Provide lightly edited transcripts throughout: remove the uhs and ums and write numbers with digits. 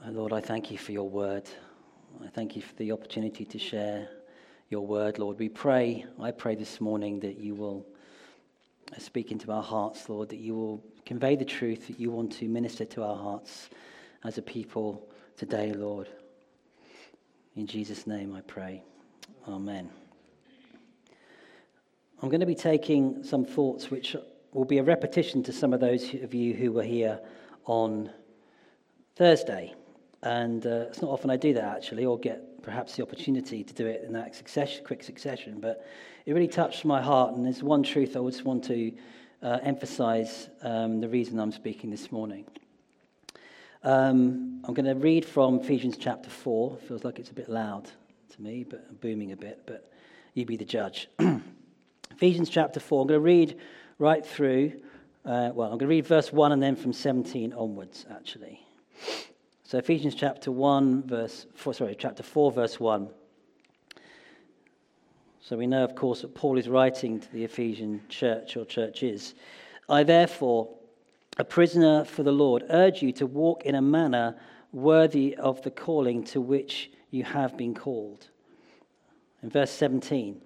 Lord, I thank you for your word. I thank you for the opportunity to share your word, Lord. I pray this morning that you will speak into our hearts, Lord, that you will convey the truth that you want to minister to our hearts as a people today, Lord. In Jesus' name I pray. Amen. I'm going to be taking some thoughts which will be a repetition to some of those of you who were here on Thursday. And it's not often I do that, actually, or get perhaps the opportunity to do it in that quick succession. But it really touched my heart, and there's one truth I just want to emphasize the reason I'm speaking this morning. I'm going to read from Ephesians chapter 4. Feels like it's a bit loud to me, but booming a bit, but you be the judge. Ephesians chapter 4, I'm going to read right through, I'm going to read verse 1 and then from 17 onwards, actually. So Ephesians chapter 4, verse 1. So we know, of course, that Paul is writing to the Ephesian church or churches. I, therefore, a prisoner for the Lord, urge you to walk in a manner worthy of the calling to which you have been called. In verse 17.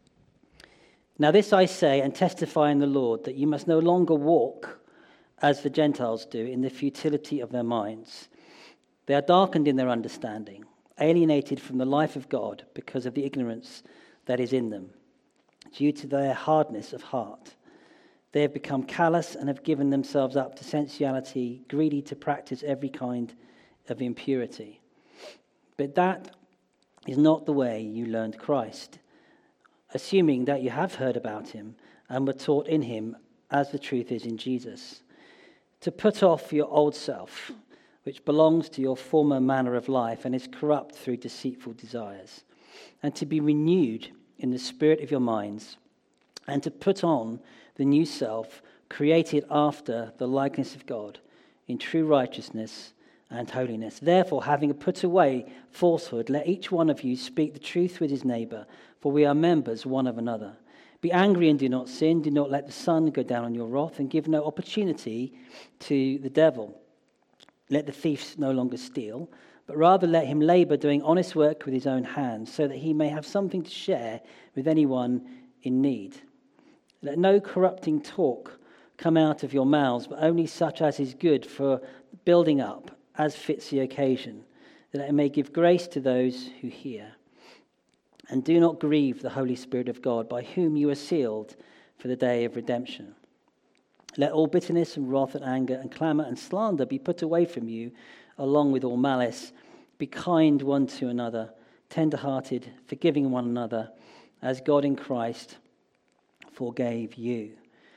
Now this I say and testify in the Lord, that you must no longer walk as the Gentiles do in the futility of their minds. They are darkened in their understanding, alienated from the life of God because of the ignorance that is in them, due to their hardness of heart. They have become callous and have given themselves up to sensuality, greedy to practice every kind of impurity. But that is not the way you learned Christ, assuming that you have heard about him and were taught in him as the truth is in Jesus, to put off your old self, which belongs to your former manner of life and is corrupt through deceitful desires, and to be renewed in the spirit of your minds, and to put on the new self, created after the likeness of God, in true righteousness and holiness. Therefore, having put away falsehood, let each one of you speak the truth with his neighbor, for we are members one of another. Be angry and do not sin. Do not let the sun go down on your wrath, and give no opportunity to the devil. Let the thief no longer steal, but rather let him labor doing honest work with his own hands, so that he may have something to share with anyone in need. Let no corrupting talk come out of your mouths, but only such as is good for building up, as fits the occasion, that it may give grace to those who hear. And do not grieve the Holy Spirit of God, by whom you are sealed for the day of redemption. Let all bitterness and wrath and anger and clamour and slander be put away from you, along with all malice. Be kind one to another, tender-hearted, forgiving one another, as God in Christ forgave you.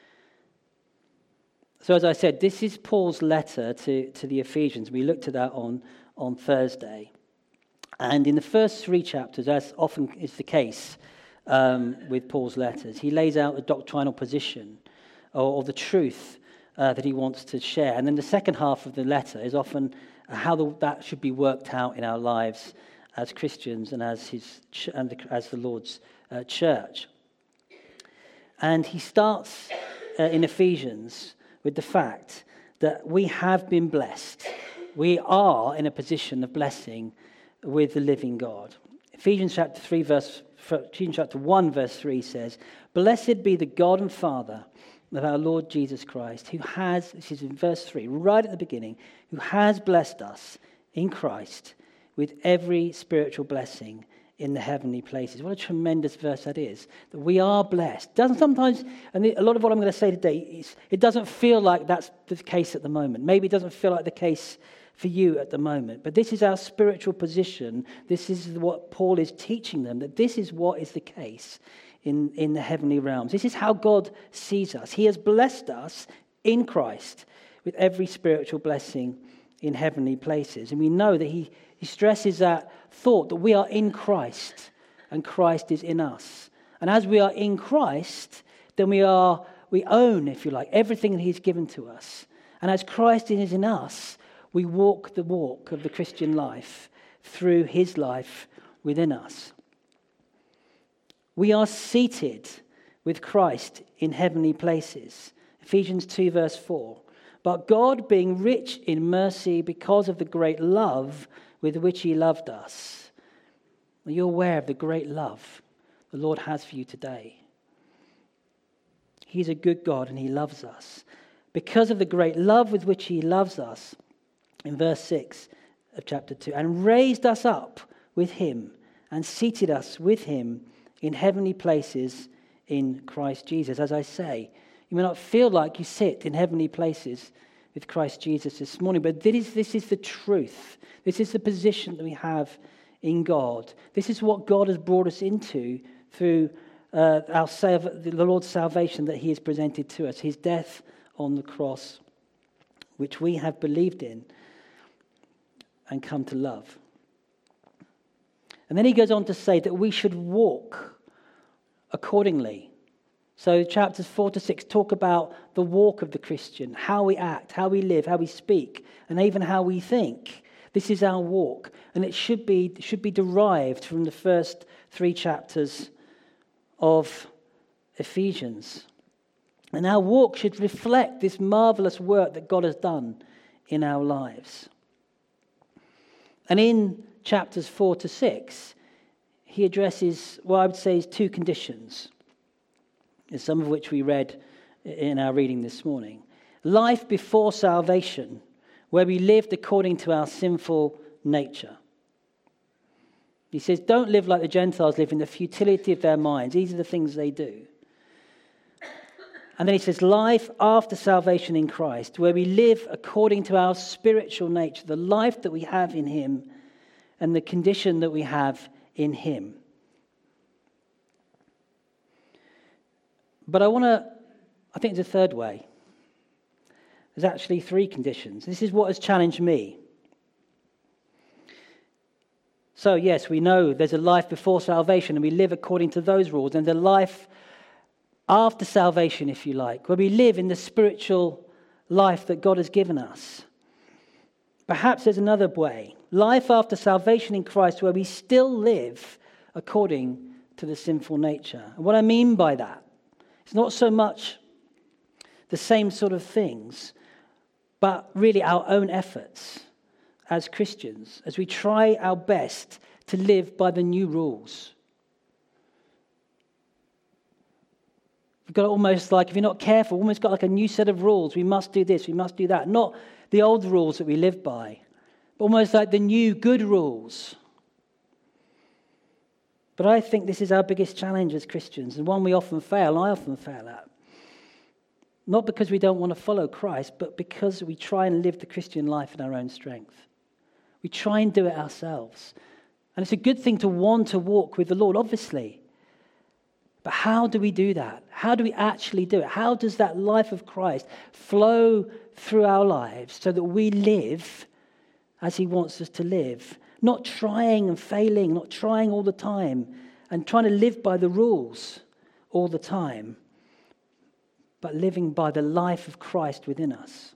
So as I said, this is Paul's letter to the Ephesians. We looked at that on Thursday. And in the first 3 chapters, as often is the case with Paul's letters, he lays out the doctrinal position or the truth that he wants to share. And then the second half of the letter is often how that should be worked out in our lives as Christians and as the Lord's church. And he starts in Ephesians with the fact that we have been blessed. We are in a position of blessing with the living God. Ephesians chapter 1, verse 3 says, "Blessed be the God and Father of our Lord Jesus Christ, who has," this is in verse 3, right at the beginning, "who has blessed us in Christ with every spiritual blessing in the heavenly places." What a tremendous verse that is, that we are blessed. Doesn't sometimes, and a lot of what I'm going to say today, is it doesn't feel like that's the case at the moment. Maybe it doesn't feel like the case for you at the moment. But this is our spiritual position. This is what Paul is teaching them, that this is what is the case in the heavenly realms. This is how God sees us. He has blessed us in Christ with every spiritual blessing in heavenly places. And we know that he stresses that thought that we are in Christ and Christ is in us. And as we are in Christ, then we own, if you like, everything that he's given to us. And as Christ is in us, we walk the walk of the Christian life through his life within us. We are seated with Christ in heavenly places. Ephesians 2 verse 4. But God, being rich in mercy because of the great love with which he loved us. Are you aware of the great love the Lord has for you today? He's a good God and he loves us. Because of the great love with which he loves us, in verse 6 of chapter 2, and raised us up with him and seated us with him in heavenly places in Christ Jesus. As I say, you may not feel like you sit in heavenly places with Christ Jesus this morning, but this is the truth. This is the position that we have in God. This is what God has brought us into through the Lord's salvation that he has presented to us, his death on the cross, which we have believed in and come to love. And then he goes on to say that we should walk accordingly. So chapters 4 to 6 talk about the walk of the Christian, how we act, how we live, how we speak, and even how we think. This is our walk, and it should be derived from the first 3 chapters of Ephesians. And our walk should reflect this marvelous work that God has done in our lives. And in chapters 4 to 6, he addresses what I would say is 2 conditions, some of which we read in our reading this morning. Life before salvation, where we lived according to our sinful nature. He says, don't live like the Gentiles live in the futility of their minds. These are the things they do. And then he says, life after salvation in Christ, where we live according to our spiritual nature, the life that we have in him and the condition that we have in him. But I think there's a third way. There's actually 3 conditions. This is what has challenged me. So yes, we know there's a life before salvation and we live according to those rules, and the life after salvation, if you like, where we live in the spiritual life that God has given us. Perhaps there's another way. Life after salvation in Christ, where we still live according to the sinful nature. And what I mean by that, it's not so much the same sort of things, but really our own efforts as Christians, as we try our best to live by the new rules. We've got almost like, if you're not careful, almost got like a new set of rules. We must do this, we must do that. Not the old rules that we live by, but almost like the new good rules. But I think this is our biggest challenge as Christians, and one we often fail, I often fail at. Not because we don't want to follow Christ, but because we try and live the Christian life in our own strength. We try and do it ourselves. And it's a good thing to want to walk with the Lord, obviously. But how do we do that? How do we actually do it? How does that life of Christ flow through our lives so that we live as he wants us to live? Not trying and failing, not trying all the time and trying to live by the rules all the time, but living by the life of Christ within us.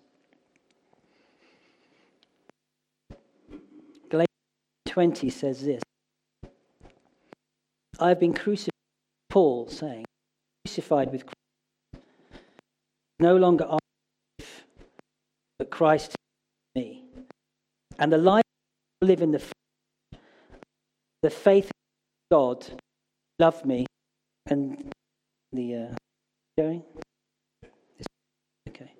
Galatians 20 says this: I have been crucified, Paul saying, crucified with Christ. No longer I live, but Christ in me. And the life I live in the faith of God, loved me, and the going. Okay.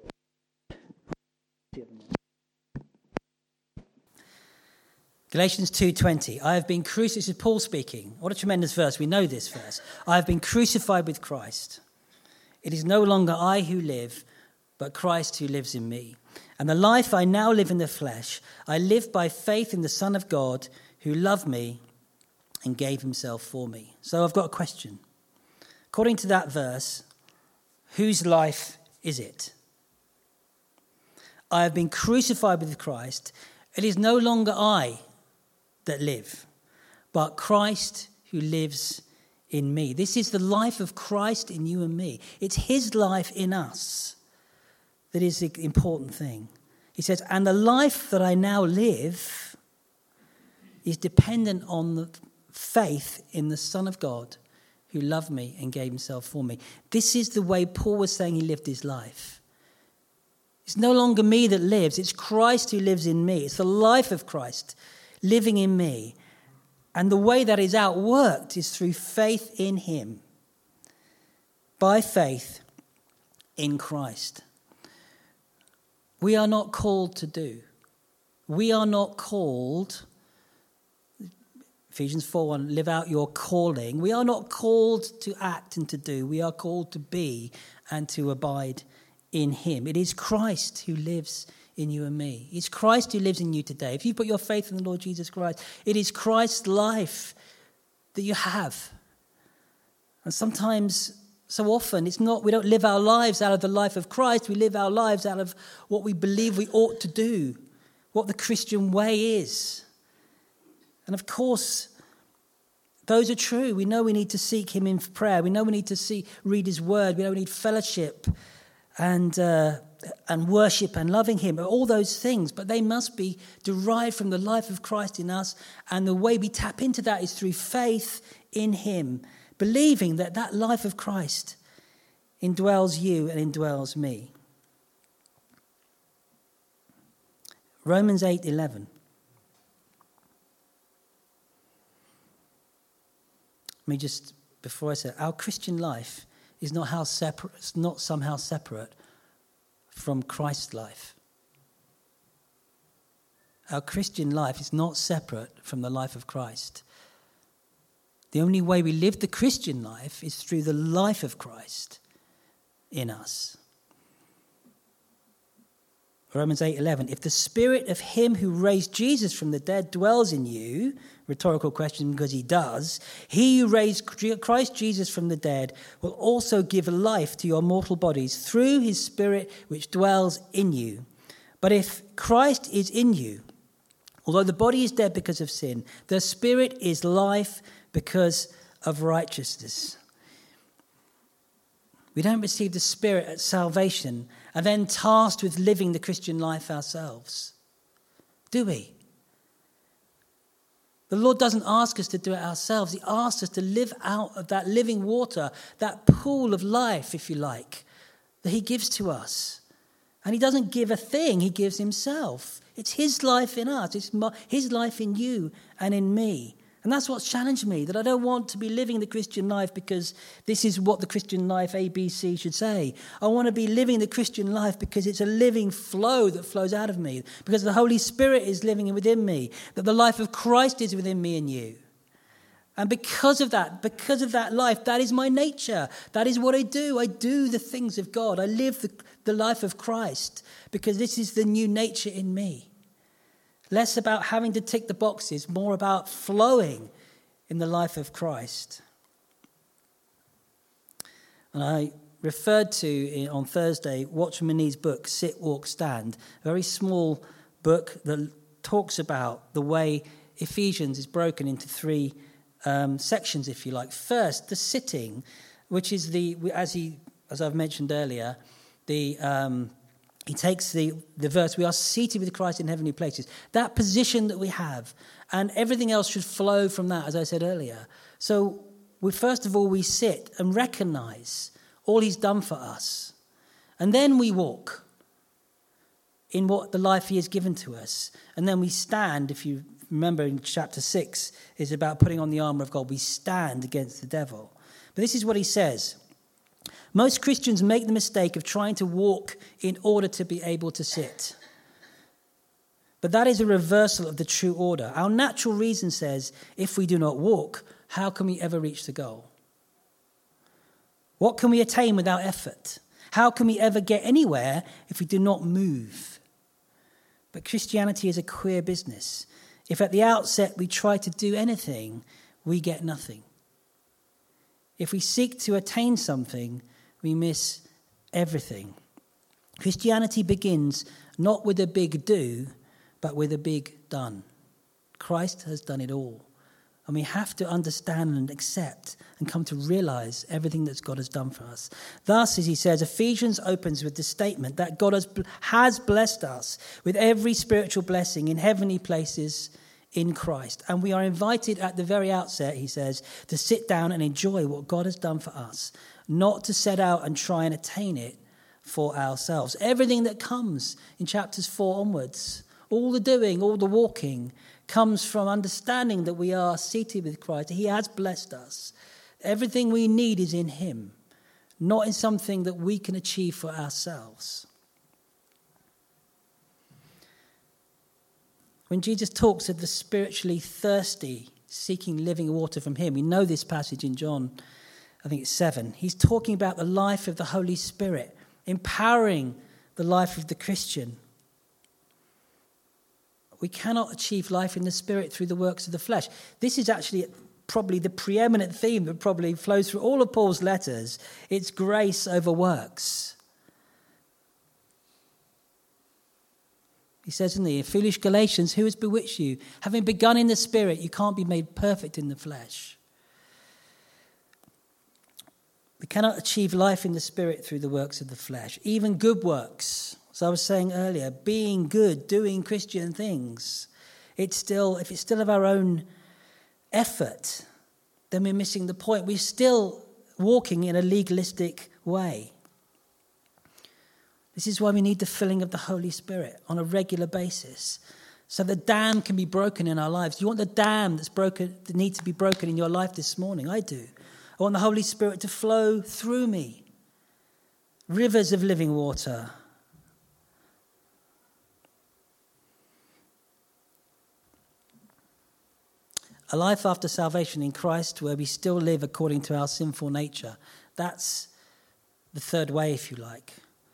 Galatians 2:20. I have been crucified. This is Paul speaking. What a tremendous verse. We know this verse. I have been crucified with Christ. It is no longer I who live, but Christ who lives in me. And the life I now live in the flesh, I live by faith in the Son of God who loved me and gave himself for me. So I've got a question. According to that verse, whose life is it? I have been crucified with Christ. It is no longer I that live, but Christ who lives in me. This is the life of Christ in you and me. It's his life in us that is the important thing. He says, and the life that I now live is dependent on the faith in the Son of God who loved me and gave himself for me. This is the way Paul was saying he lived his life. It's no longer me that lives. It's Christ who lives in me. It's the life of Christ living in me. And the way that is outworked is through faith in him. By faith in Christ. We are not called to do. We are not called, Ephesians 4:1, live out your calling. We are not called to act and to do. We are called to be and to abide in him. It is Christ who lives in you and me. It's Christ who lives in you today. If you put your faith in the Lord Jesus Christ, it is Christ's life that you have. And sometimes, so often, we don't live our lives out of the life of Christ. We live our lives out of what we believe we ought to do, what the Christian way is. And of course, those are true. We know we need to seek him in prayer. We know we need to read his word. We know we need fellowship and worship and loving him. All those things, but they must be derived from the life of Christ in us. And the way we tap into that is through faith in him, believing that that life of Christ indwells you and indwells me. Romans 8:11. Let me just, before I say, our Christian life is not somehow separate from Christ's life. Our Christian life is not separate from the life of Christ. The only way we live the Christian life is through the life of Christ in us. Romans 8:11, if the spirit of him who raised Jesus from the dead dwells in you, rhetorical question because he does, he who raised Christ Jesus from the dead will also give life to your mortal bodies through his spirit which dwells in you. But if Christ is in you, although the body is dead because of sin, the spirit is life because of righteousness. We don't receive the Spirit at salvation and then tasked with living the Christian life ourselves, do we? The Lord doesn't ask us to do it ourselves. He asks us to live out of that living water, that pool of life, if you like, that he gives to us. And he doesn't give a thing, he gives himself. It's his life in us. It's his life in you and in me. And that's what's challenged me, that I don't want to be living the Christian life because this is what the Christian life ABC should say. I want to be living the Christian life because it's a living flow that flows out of me, because the Holy Spirit is living within me, that the life of Christ is within me and you. And because of that life, that is my nature. That is what I do. I do the things of God. I live the life of Christ because this is the new nature in me. Less about having to tick the boxes, more about flowing in the life of Christ. And I referred to on Thursday Watchman Nee's book, Sit, Walk, Stand, a very small book that talks about the way Ephesians is broken into three sections, if you like. First, the sitting, which is as I've mentioned earlier, he takes the verse, we are seated with Christ in heavenly places. That position that we have, and everything else should flow from that, as I said earlier. So, first of all, we sit and recognize all he's done for us. And then we walk in what the life he has given to us. And then we stand, if you remember in chapter 6, is about putting on the armor of God. We stand against the devil. But this is what he says. Most Christians make the mistake of trying to walk in order to be able to sit. But that is a reversal of the true order. Our natural reason says, if we do not walk, how can we ever reach the goal? What can we attain without effort? How can we ever get anywhere if we do not move? But Christianity is a queer business. If at the outset we try to do anything, we get nothing. If we seek to attain something, we miss everything. Christianity begins not with a big do, but with a big done. Christ has done it all. And we have to understand and accept and come to realize everything that God has done for us. Thus, as he says, Ephesians opens with the statement that God has blessed us with every spiritual blessing in heavenly places in Christ. And we are invited at the very outset, he says, to sit down and enjoy what God has done for us, not to set out and try and attain it for ourselves. Everything that comes in chapters 4 onwards, all the doing, all the walking, comes from understanding that we are seated with Christ. He has blessed us. Everything we need is in him, not in something that we can achieve for ourselves. When Jesus talks of the spiritually thirsty seeking living water from him, we know this passage in John, I think it's 7. He's talking about the life of the Holy Spirit, empowering the life of the Christian. We cannot achieve life in the Spirit through the works of the flesh. This is actually probably the preeminent theme that probably flows through all of Paul's letters. It's grace over works. He says in the foolish Galatians, who has bewitched you? Having begun in the Spirit, you can't be made perfect in the flesh. We cannot achieve life in the Spirit through the works of the flesh. Even good works. As I was saying earlier, being good, doing Christian things. If it's still of our own effort, then we're missing the point. We're still walking in a legalistic way. This is why we need the filling of the Holy Spirit on a regular basis, so the dam can be broken in our lives. You want the dam that needs to be broken in your life this morning? I do. I want the Holy Spirit to flow through me. Rivers of living water. A life after salvation in Christ where we still live according to our sinful nature. That's the third way, if you like.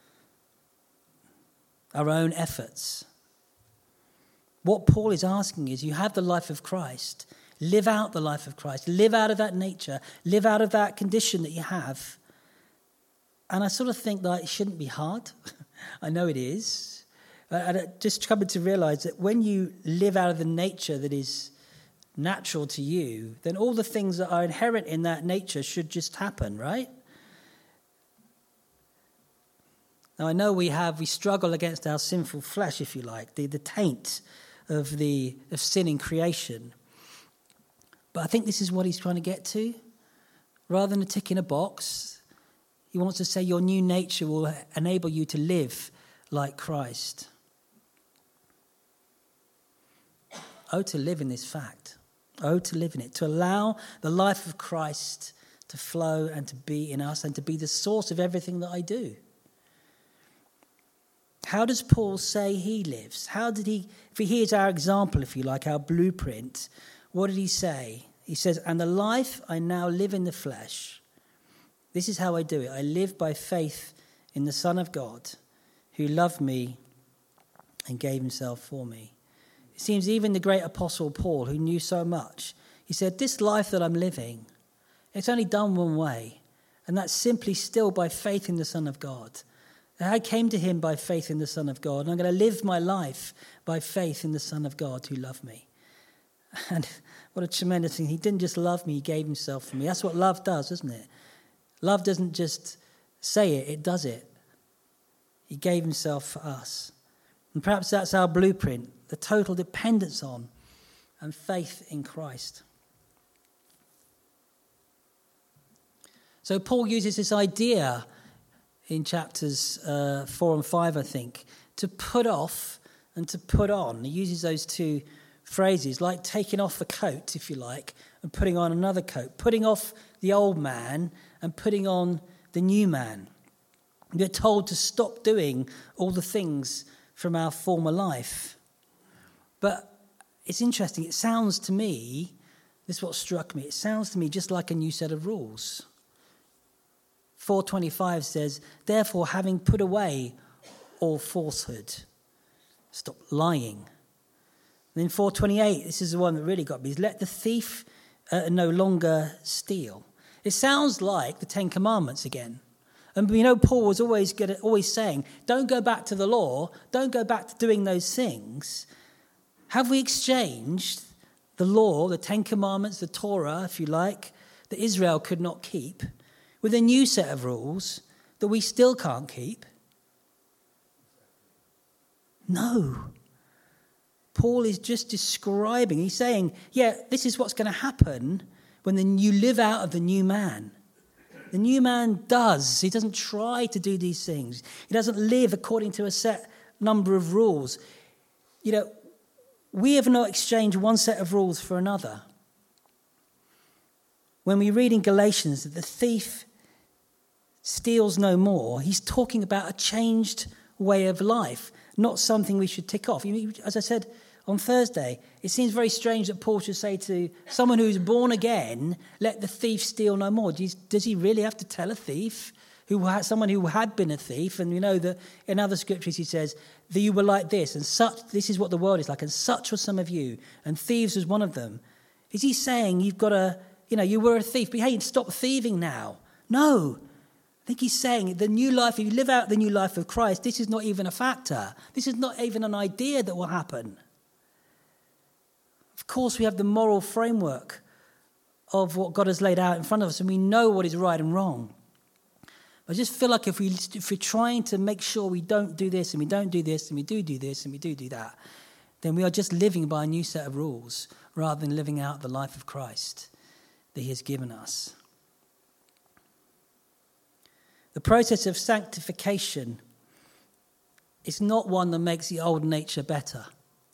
Our own efforts. What Paul is asking is, you have the life of Christ. Live out the life of Christ. Live out of that nature. Live out of that condition that you have. And I sort of think that it shouldn't be hard. I know it is. I just coming to realize that when you live out of the nature that is natural to you, then all the things that are inherent in that nature should just happen, right? Now, I know we struggle against our sinful flesh, if you like, the taint of sin in creation. But I think this is what he's trying to get to. Rather than a tick in a box, he wants to say your new nature will enable you to live like Christ. Oh, to live in this fact. Oh, to live in it. To allow the life of Christ to flow and to be in us and to be the source of everything that I do. How does Paul say he lives? If he is our example, if you like, our blueprint, what did he say? He says, and the life I now live in the flesh, this is how I do it. I live by faith in the Son of God, who loved me and gave himself for me. It seems even the great apostle Paul, who knew so much, he said, this life that I'm living, it's only done one way, and that's simply still by faith in the Son of God. I came to him by faith in the Son of God, and I'm going to live my life by faith in the Son of God who loved me. And what a tremendous thing. He didn't just love me, he gave himself for me. That's what love does, isn't it? Love doesn't just say it, it does it. He gave himself for us. And perhaps that's our blueprint, the total dependence on and faith in Christ. So Paul uses this idea in chapters 4 and 5, I think, to put off and to put on. He uses those two phrases, like taking off the coat, if you like, and putting on another coat, putting off the old man and putting on the new man. We're told to stop doing all the things from our former life. But it's interesting, it sounds to me, this is what struck me, it sounds to me just like a new set of rules. 4:25 says, therefore, having put away all falsehood, stop lying. And then 4:28, this is the one that really got me, is let the thief no longer steal. It sounds like the Ten Commandments again. And we know Paul was always saying, don't go back to the law, don't go back to doing those things. Have we exchanged the law, the Ten Commandments, the Torah, if you like, that Israel could not keep, with a new set of rules that we still can't keep? No. Paul is just describing, he's saying, yeah, this is what's going to happen when you live out of the new man. The new man does. He doesn't try to do these things. He doesn't live according to a set number of rules. We have not exchanged one set of rules for another. When we read in Galatians that the thief steals no more, he's talking about a changed way of life, not something we should tick off. As I said on Thursday, it seems very strange that Paul should say to someone who's born again, let the thief steal no more. Does he really have to tell a thief, someone who had been a thief? And we know that in other scriptures he says that you were like this, and such. This is what the world is like, and such were some of you, and thieves was one of them. Is he saying you've got to, you were a thief, but hey, stop thieving now? No. I think he's saying the new life, if you live out the new life of Christ, this is not even a factor. This is not even an idea that will happen. Of course, we have the moral framework of what God has laid out in front of us, and we know what is right and wrong. I just feel like if we're trying to make sure we don't do this, and we don't do this, and we do this, and we do that, then we are just living by a new set of rules rather than living out the life of Christ that he has given us. The process of sanctification is not one that makes the old nature better.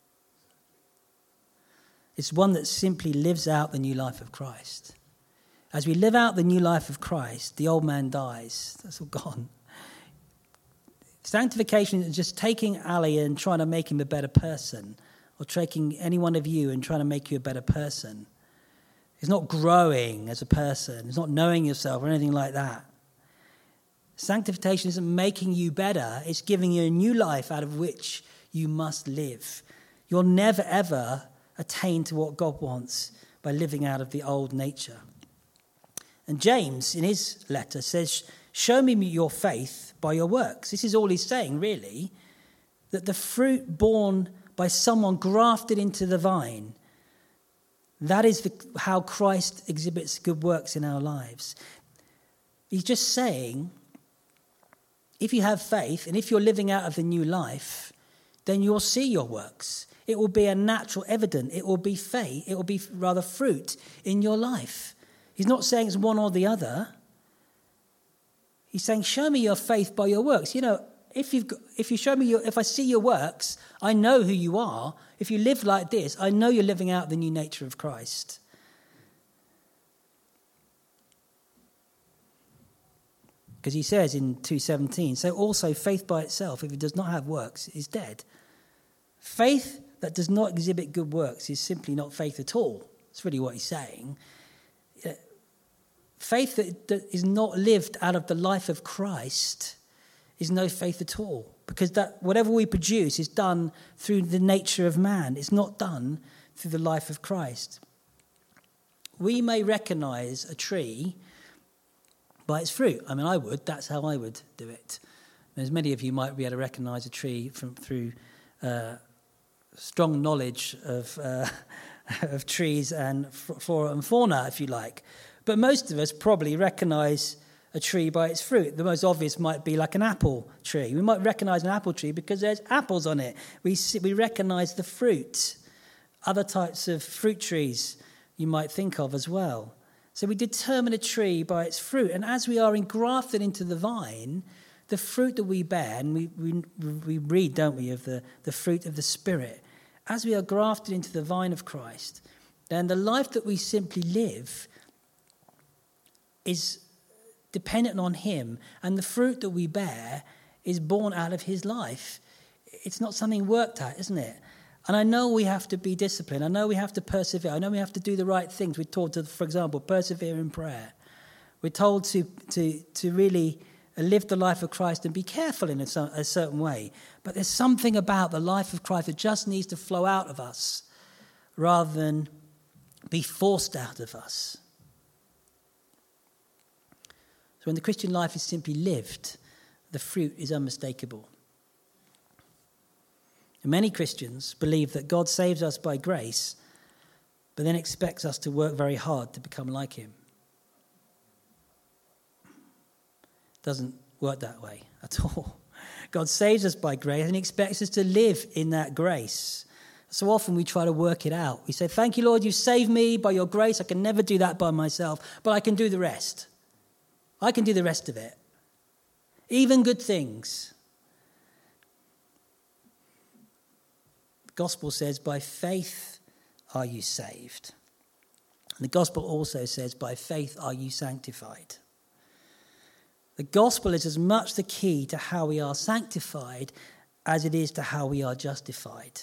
It's one that simply lives out the new life of Christ. As we live out the new life of Christ, the old man dies. That's all gone. Sanctification is just taking Ali and trying to make him a better person, or taking any one of you and trying to make you a better person. It's not growing as a person. It's not knowing yourself or anything like that. Sanctification isn't making you better. It's giving you a new life out of which you must live. You'll never, ever attain to what God wants by living out of the old nature. And James, in his letter, says, show me your faith by your works. This is all he's saying, really, that the fruit born by someone grafted into the vine, that is how Christ exhibits good works in our lives. He's just saying, if you have faith and if you're living out of the new life, then you'll see your works. It will be a natural evidence. It will be faith. It will be rather fruit in your life. He's not saying it's one or the other. He's saying, show me your faith by your works. If I see your works, I know who you are. If you live like this, I know you're living out the new nature of Christ. Because he says in 2:17, so also faith by itself, if it does not have works, is dead. Faith that does not exhibit good works is simply not faith at all. That's really what he's saying. Faith that is not lived out of the life of Christ is no faith at all. Because that whatever we produce is done through the nature of man. It's not done through the life of Christ. We may recognize a tree by its fruit. I mean, I would. That's how I would do it. As many of you might be able to recognise a tree through strong knowledge of trees and flora and fauna, if you like. But most of us probably recognise a tree by its fruit. The most obvious might be like an apple tree. We might recognise an apple tree because there's apples on it. We recognise the fruit. Other types of fruit trees you might think of as well. So we determine a tree by its fruit. And as we are engrafted into the vine, the fruit that we bear, and we read, don't we, of the fruit of the Spirit. As we are grafted into the vine of Christ, then the life that we simply live is dependent on him. And the fruit that we bear is born out of his life. It's not something worked at, isn't it? And I know we have to be disciplined. I know we have to persevere. I know we have to do the right things. We're told to, for example, persevere in prayer. We're told to really live the life of Christ and be careful in a certain way. But there's something about the life of Christ that just needs to flow out of us rather than be forced out of us. So when the Christian life is simply lived, the fruit is unmistakable. And many Christians believe that God saves us by grace, but then expects us to work very hard to become like him. It doesn't work that way at all. God saves us by grace and expects us to live in that grace. So often we try to work it out. We say, thank you, Lord, you saved me by your grace. I can never do that by myself, but I can do the rest. I can do the rest of it. Even good things. The gospel says, by faith are you saved. And the gospel also says, by faith are you sanctified. The gospel is as much the key to how we are sanctified as it is to how we are justified.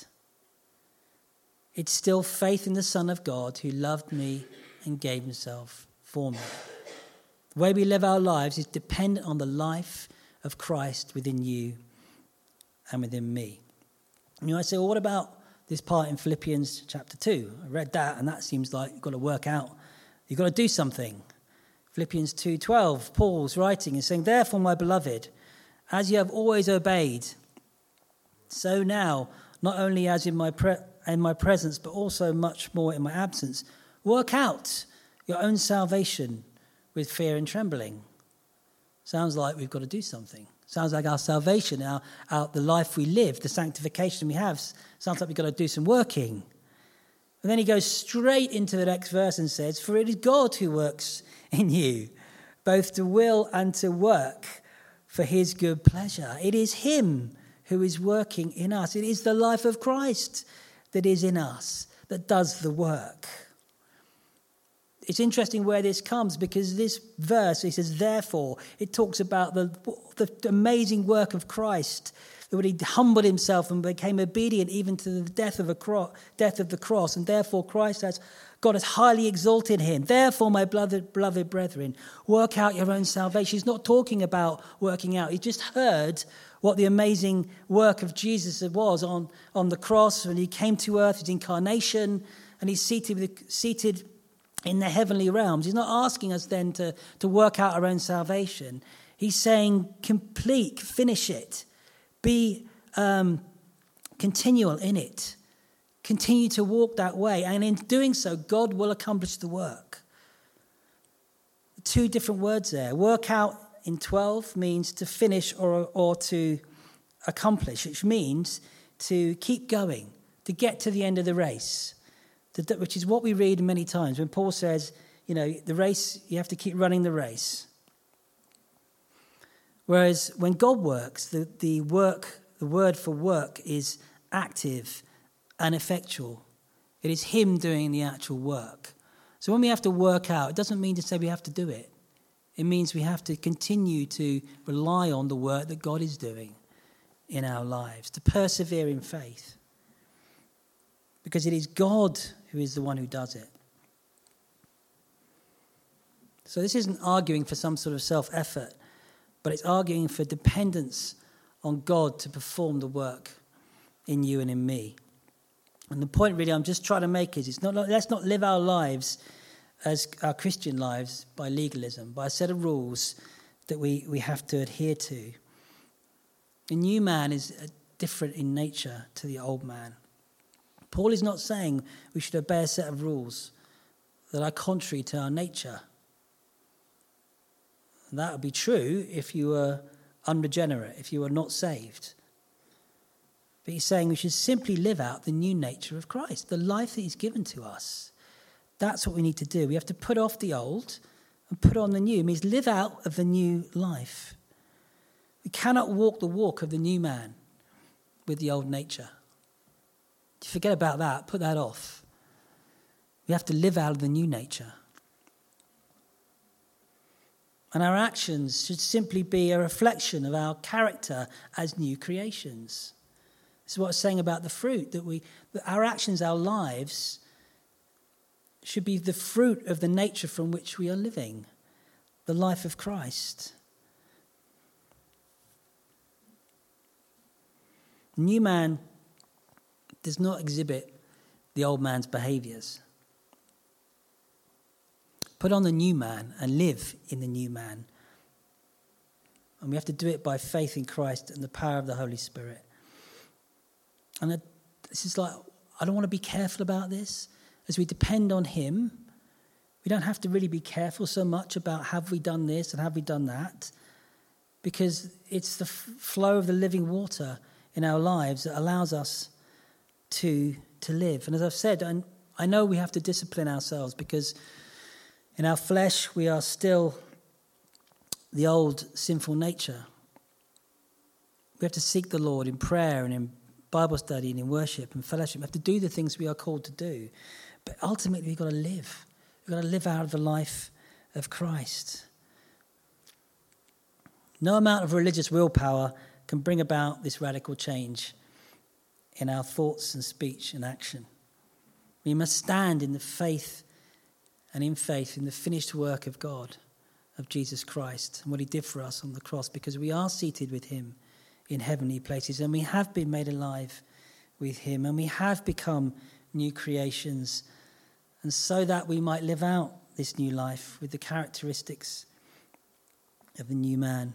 It's still faith in the Son of God who loved me and gave himself for me. The way we live our lives is dependent on the life of Christ within you and within me. And you might say, well, what about this part in Philippians chapter 2? I read that, and that seems like you've got to work out. You've got to do something. Philippians 2:12, Paul's writing and saying, therefore, my beloved, as you have always obeyed, so now, not only as in my presence, but also much more in my absence, work out your own salvation with fear and trembling. Sounds like we've got to do something. Sounds like our salvation, the life we live, the sanctification we have, sounds like we've got to do some working. And then he goes straight into the next verse and says, for it is God who works in you, both to will and to work for his good pleasure. It is him who is working in us. It is the life of Christ that is in us, that does the work. It's interesting where this comes, because this verse, he says, therefore, it talks about the amazing work of Christ, that he humbled himself and became obedient even to the death of the cross, and therefore God has highly exalted him. Therefore, my beloved brethren, work out your own salvation. He's not talking about working out. He just heard what the amazing work of Jesus was on the cross when he came to earth, his incarnation, and he's seated in the heavenly realms. He's not asking us then to work out our own salvation. He's saying complete, finish it. Be continual in it. Continue to walk that way. And in doing so, God will accomplish the work. Two different words there. Work out in 12 means to finish or to accomplish, which means to keep going, to get to the end of the race, which is what we read many times when Paul says, the race, you have to keep running the race. Whereas when God works, the word for work is active and effectual. It is him doing the actual work. So when we have to work out, it doesn't mean to say we have to do it. It means we have to continue to rely on the work that God is doing in our lives, to persevere in faith. Because it is God who is the one who does it. So this isn't arguing for some sort of self-effort, but it's arguing for dependence on God to perform the work in you and in me. And the point really I'm just trying to make is let's not live our lives as our Christian lives by legalism, by a set of rules that we have to adhere to. The new man is different in nature to the old man. Paul is not saying we should obey a set of rules that are contrary to our nature. And that would be true if you were unregenerate, if you were not saved. But he's saying we should simply live out the new nature of Christ, the life that he's given to us. That's what we need to do. We have to put off the old and put on the new. It means live out of the new life. We cannot walk the walk of the new man with the old nature. Forget about that. Put that off. We have to live out of the new nature. And our actions should simply be a reflection of our character as new creations. This is what it's saying about the fruit, that our actions, our lives, should be the fruit of the nature from which we are living, the life of Christ. The new man does not exhibit the old man's behaviors. Put on the new man and live in the new man. And we have to do it by faith in Christ and the power of the Holy Spirit. And this is like, I don't want to be careful about this. As we depend on him, we don't have to really be careful so much about have we done this and have we done that, because it's the flow of the living water in our lives that allows us to live. And as I've said, I know we have to discipline ourselves, because in our flesh we are still the old sinful nature. We have to seek the Lord in prayer and in Bible study and in worship and fellowship. We have to do the things we are called to do. But ultimately, we've got to live. We've got to live out of the life of Christ. No amount of religious willpower can bring about this radical change in our thoughts and speech and action. We must stand in the faith and in faith in the finished work of God, of Jesus Christ, and what he did for us on the cross, because we are seated with him in heavenly places, and we have been made alive with him, and we have become new creations, and so that we might live out this new life with the characteristics of the new man.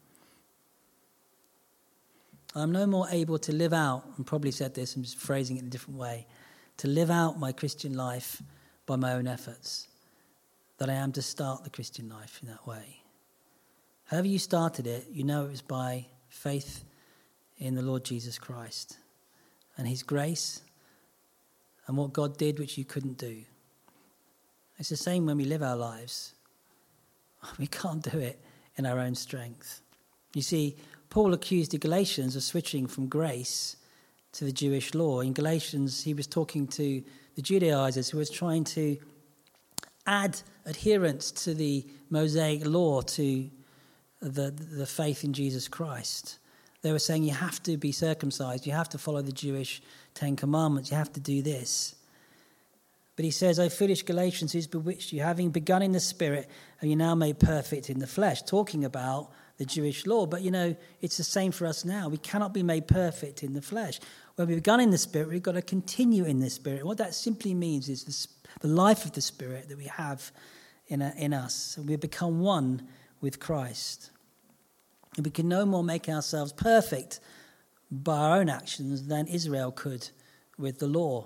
I'm no more able to live out, and probably said this, I'm just phrasing it in a different way, to live out my Christian life by my own efforts, than I am to start the Christian life in that way. However you started it, you know it was by faith in the Lord Jesus Christ and his grace and what God did which you couldn't do. It's the same when we live our lives. We can't do it in our own strength. You see, Paul accused the Galatians of switching from grace to the Jewish law. In Galatians, he was talking to the Judaizers who was trying to add adherence to the Mosaic law to the faith in Jesus Christ. They were saying you have to be circumcised, you have to follow the Jewish 10 Commandments, you have to do this. But he says, O foolish Galatians, who's bewitched you, having begun in the spirit, and you now made perfect in the flesh, talking about the Jewish law. But, you know, it's the same for us now. We cannot be made perfect in the flesh. When we've begun in the spirit, we've got to continue in the spirit. What that simply means is the life of the spirit that we have in us. And we become one with Christ. And we can no more make ourselves perfect by our own actions than Israel could with the law.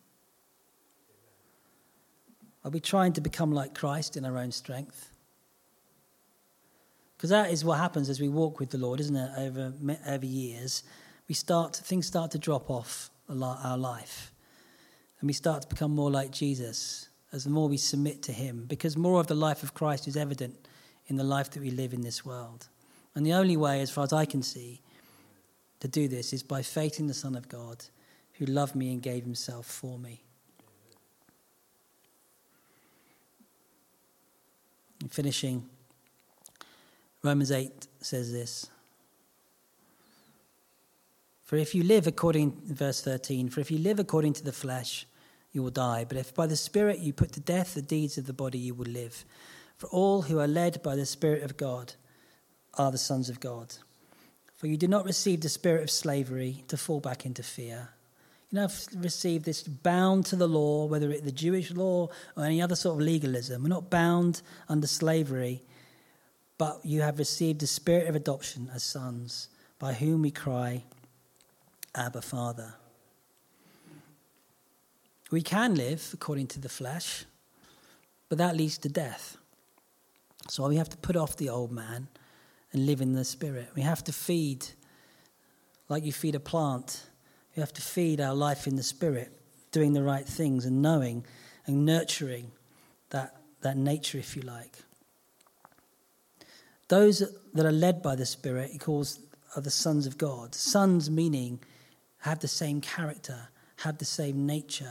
Are we trying to become like Christ in our own strength? Because that is what happens as we walk with the Lord, isn't it? Over years, things start to drop off our life, and we start to become more like Jesus as the more we submit to him, because more of the life of Christ is evident in the life that we live in this world. And the only way, as far as I can see, to do this is by faith in the Son of God, who loved me and gave himself for me. And finishing, Romans 8 says this. Verse 13, for if you live according to the flesh, you will die. But if by the Spirit you put to death the deeds of the body, you will live. For all who are led by the Spirit of God are the sons of God. For you did not receive the spirit of slavery to fall back into fear. You have received this bound to the law, whether it's the Jewish law or any other sort of legalism. We're not bound under slavery, but you have received the spirit of adoption as sons, by whom we cry, Abba, Father. We can live according to the flesh, but that leads to death. So we have to put off the old man and live in the Spirit. We have to feed, like you feed a plant. We have to feed our life in the Spirit, doing the right things and knowing and nurturing that nature, if you like. Those that are led by the Spirit, he calls are the sons of God. Sons meaning have the same character, have the same nature.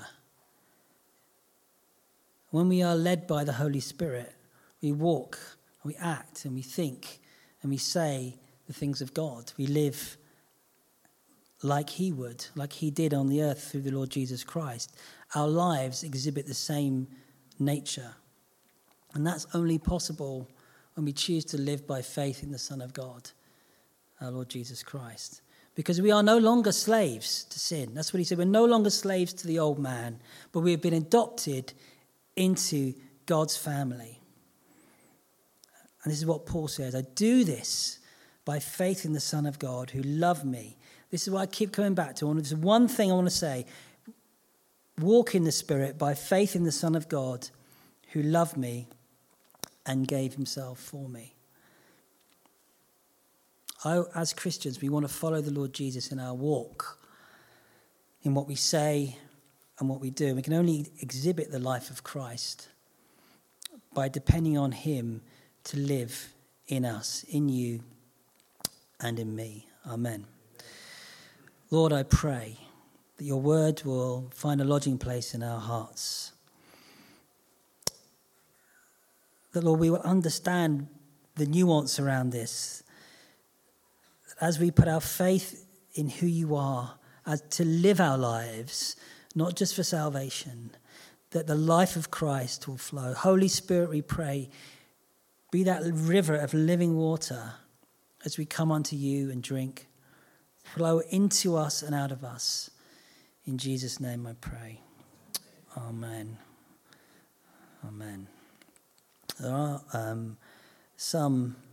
When we are led by the Holy Spirit, we walk, we act, and we think, and we say the things of God. We live like he would, like he did on the earth through the Lord Jesus Christ. Our lives exhibit the same nature. And that's only possible when we choose to live by faith in the Son of God, our Lord Jesus Christ. Because we are no longer slaves to sin. That's what he said. We're no longer slaves to the old man, but we have been adopted into God's family. And this is what Paul says. I do this by faith in the Son of God who loved me. This is what I keep coming back to. There's one thing I want to say. Walk in the Spirit by faith in the Son of God who loved me and gave himself for me. As Christians, we want to follow the Lord Jesus in our walk, in what we say and what we do. We can only exhibit the life of Christ by depending on him to live in us, in you, and in me. Amen. Lord, I pray that your word will find a lodging place in our hearts. That, Lord, we will understand the nuance around this. As we put our faith in who you are, as to live our lives, not just for salvation, that the life of Christ will flow. Holy Spirit, we pray, be that river of living water as we come unto you and drink. Flow into us and out of us. In Jesus' name I pray. Amen. Amen. There are some